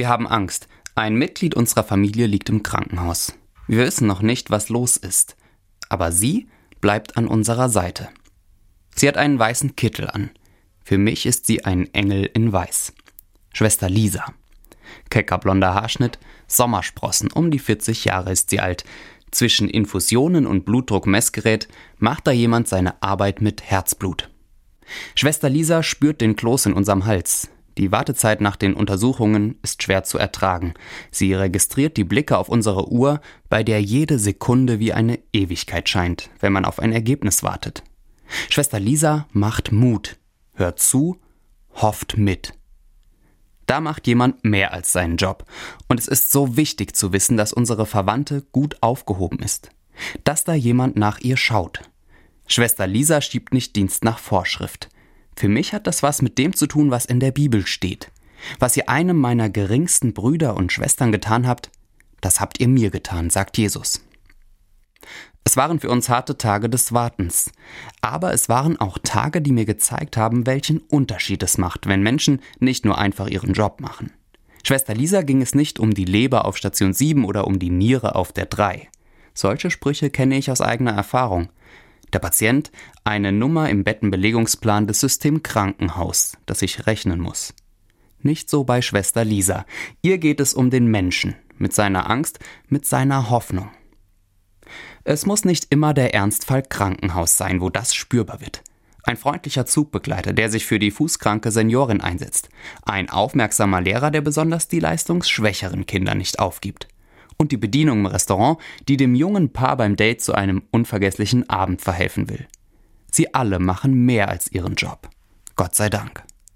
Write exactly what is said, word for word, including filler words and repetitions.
Wir haben Angst. Ein Mitglied unserer Familie liegt im Krankenhaus. Wir wissen noch nicht, was los ist. Aber sie bleibt an unserer Seite. Sie hat einen weißen Kittel an. Für mich ist sie ein Engel in Weiß. Schwester Lisa. Kecker blonder Haarschnitt, Sommersprossen, um die vierzig Jahre ist sie alt. Zwischen Infusionen und Blutdruckmessgerät macht da jemand seine Arbeit mit Herzblut. Schwester Lisa spürt den Kloß in unserem Hals. Die Wartezeit nach den Untersuchungen ist schwer zu ertragen. Sie registriert die Blicke auf unsere Uhr, bei der jede Sekunde wie eine Ewigkeit scheint, wenn man auf ein Ergebnis wartet. Schwester Lisa macht Mut, hört zu, hofft mit. Da macht jemand mehr als seinen Job. Und es ist so wichtig zu wissen, dass unsere Verwandte gut aufgehoben ist. Dass da jemand nach ihr schaut. Schwester Lisa schiebt nicht Dienst nach Vorschrift. Für mich hat das was mit dem zu tun, was in der Bibel steht. Was ihr einem meiner geringsten Brüder und Schwestern getan habt, das habt ihr mir getan, sagt Jesus. Es waren für uns harte Tage des Wartens. Aber es waren auch Tage, die mir gezeigt haben, welchen Unterschied es macht, wenn Menschen nicht nur einfach ihren Job machen. Schwester Lisa ging es nicht um die Leber auf Station sieben oder um die Niere auf der drei. Solche Sprüche kenne ich aus eigener Erfahrung. Der Patient, eine Nummer im Bettenbelegungsplan des System Krankenhaus, das ich rechnen muss. Nicht so bei Schwester Lisa. Ihr geht es um den Menschen, mit seiner Angst, mit seiner Hoffnung. Es muss nicht immer der Ernstfall Krankenhaus sein, wo das spürbar wird. Ein freundlicher Zugbegleiter, der sich für die fußkranke Seniorin einsetzt. Ein aufmerksamer Lehrer, der besonders die leistungsschwächeren Kinder nicht aufgibt. Und die Bedienung im Restaurant, die dem jungen Paar beim Date zu einem unvergesslichen Abend verhelfen will. Sie alle machen mehr als ihren Job. Gott sei Dank.